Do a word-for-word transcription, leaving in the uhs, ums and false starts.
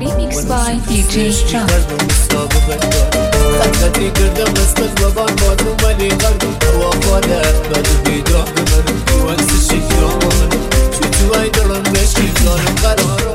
Remix by دی جی John. خطی کردم مثل زبان بادم ولی قردم هوا خواده بدو بیداه بمنم تو عکس شکرامانم چو تو ای دارم بشکی جانم قرارم